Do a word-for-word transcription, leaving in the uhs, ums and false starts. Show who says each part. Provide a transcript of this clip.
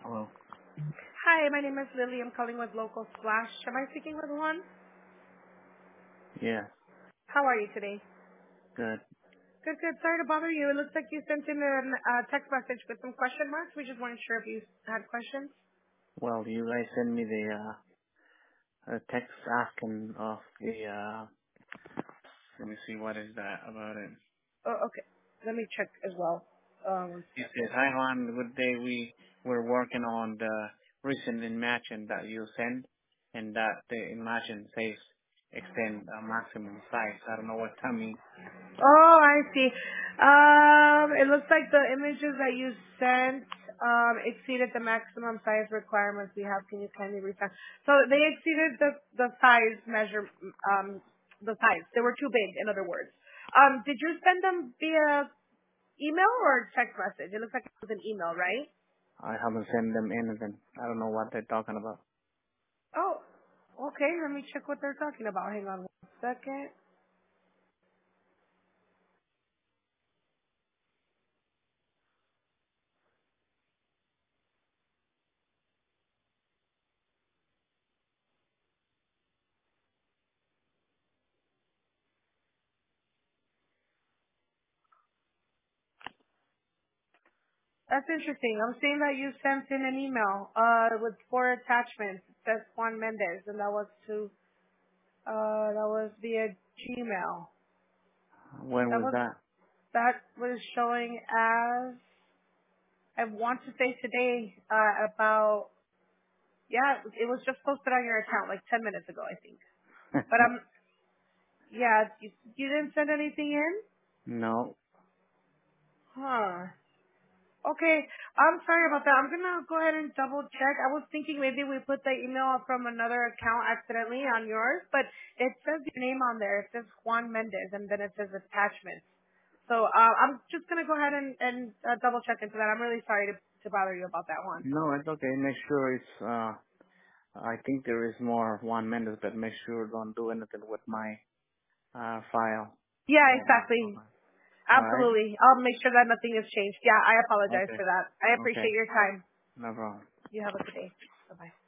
Speaker 1: Hello.
Speaker 2: Hi, my name is Lily. I'm calling with Local Splash. Am I speaking with Juan?
Speaker 1: Yeah.
Speaker 2: How are you today?
Speaker 1: Good.
Speaker 2: Good, good. Sorry to bother you. It looks like you sent in a uh, text message with some question marks. We just weren't sure if you had questions.
Speaker 1: Well, you guys send me the uh, a text asking of the. uh Let me see what is that about it.
Speaker 2: Oh, okay. Let me check as well. Um, one
Speaker 1: It says,
Speaker 2: second.
Speaker 1: "Hi Juan, good day. We we're working on the recent imagine that you send, and that the imagine says extend a maximum size. I don't know what that means.
Speaker 2: Oh, I see. Um, it looks like the images that you sent um, exceeded the maximum size requirements we have. Can you kindly refresh? So they exceeded the the size measure, um, the size. They were too big, in other words. Um, did you send them via email or text message? It looks like it was an email, right?
Speaker 1: I haven't sent them anything. I don't know what they're talking about."
Speaker 2: Oh, okay. Let me check what they're talking about. Hang on one second. That's interesting. I'm seeing that you sent in an email uh, with four attachments. It says Juan Mendez, and that was to uh, that was via Gmail.
Speaker 1: When
Speaker 2: That
Speaker 1: was
Speaker 2: was
Speaker 1: that?
Speaker 2: that was showing as I want to say today uh, about yeah, it was just posted on your account like ten minutes ago, I think. But I'm yeah, you, you didn't send anything in,
Speaker 1: No.
Speaker 2: huh? Okay, I'm sorry about that. I'm gonna go ahead and double check. I was thinking maybe we put the email from another account accidentally on yours, but it says your name on there. It says Juan Mendez, and then it says attachments. So uh, I'm just gonna go ahead and, and uh, double check into that. I'm really sorry to, to bother you about that one.
Speaker 1: No, it's okay. Make sure it's. uh I think there is more one minute, but make sure don't do anything with my uh, file.
Speaker 2: Yeah,
Speaker 1: Oh,
Speaker 2: exactly.
Speaker 1: okay. All right.
Speaker 2: Absolutely. I'll make sure that nothing has changed. Yeah, I apologize
Speaker 1: Okay.
Speaker 2: for that. I
Speaker 1: Okay.
Speaker 2: appreciate your time.
Speaker 1: No problem.
Speaker 2: You have a good day. Bye bye.